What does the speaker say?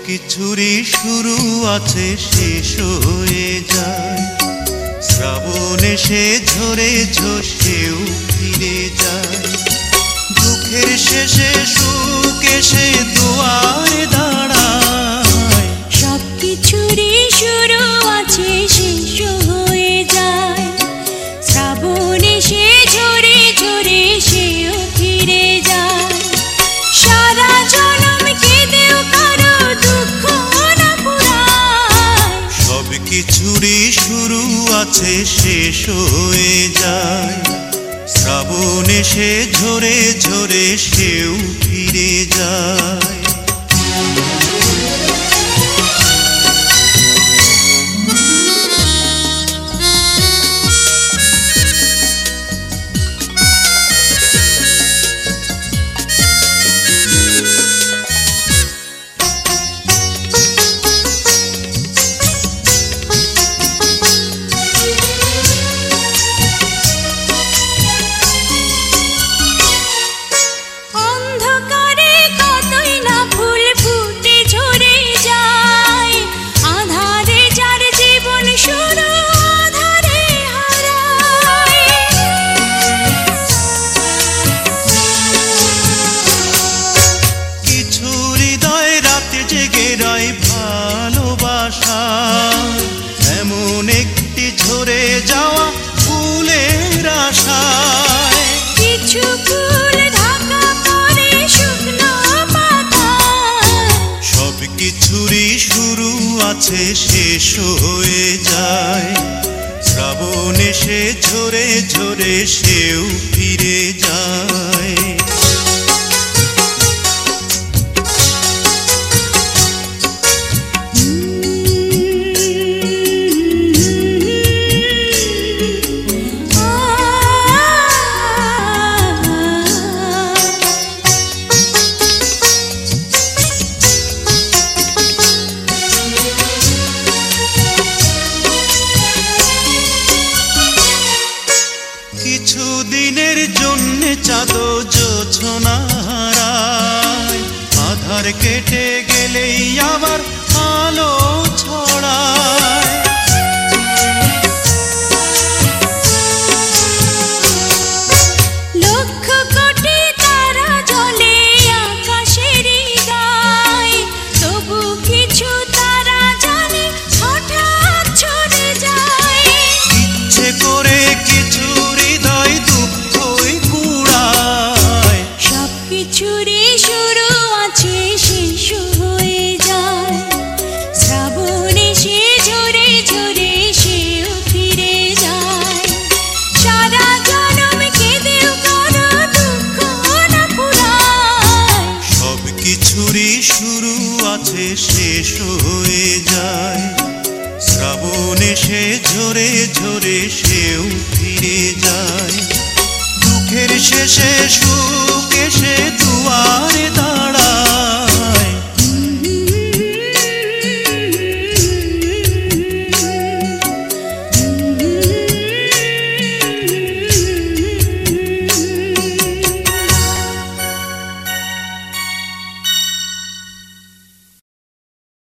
কিছুরই শুরু আছে শেষ হয়ে যায়। শ্রাবণ এসে ঝরে ঝসেও ফিরে যায়। দুঃখের শেষে সুখ এসে দুয়ারে দাঁড়ায়। সব কিছুরই শুরু আছে শেষ হয়ে যায়। শ্রাবণ এসে ঝরে ঝরে সেও ফিরে যায়। সারা জনম কেঁদেও কারো দুঃখ না পুরায়। সব কিছুরই শুরু আছে শেষ হয়ে যায়। শ্রাবণ এসে ঝরে ঝরে সেও ফিরে যায়। এমন একটি ঝরে যাওয়া ফুলের আশায়। কিছু ফুল ঢাকা পড়ে শুকনো পাতায়। সব কিছুরই শুরু আছে শেষ হয়ে যায়। শ্রাবণ এসে ঝরে ঝরে সেও ফিরে যায়। কিছুদিনের জন্য চাঁদ জোছনা হারায়। আধার কেটে গেলেই আবার আলো ছড়ায়। লক্ষ কোটি তারা জ্বলে আকাশের গায়ে। তবু কিছু তারা জানে হঠাৎ ছড়ে যায়। ইচ্ছে করে কিছু হৃদয় দুঃখই কুড়ায়। সব কিছুরই শুরু আছে শেষ হয়ে যায়। শ্রাবণ এসে ঝরে ঝরে সেও ফিরে যায়। সারা জনম কেঁদেও কারো দুঃখ না পুরায়। সব কিছুরই শুরু আছে শেষ হয়ে যায়। শ্রাবণ এসে ঝরে ঝরে সেও ফিরে যায়। দুঃখের শেষে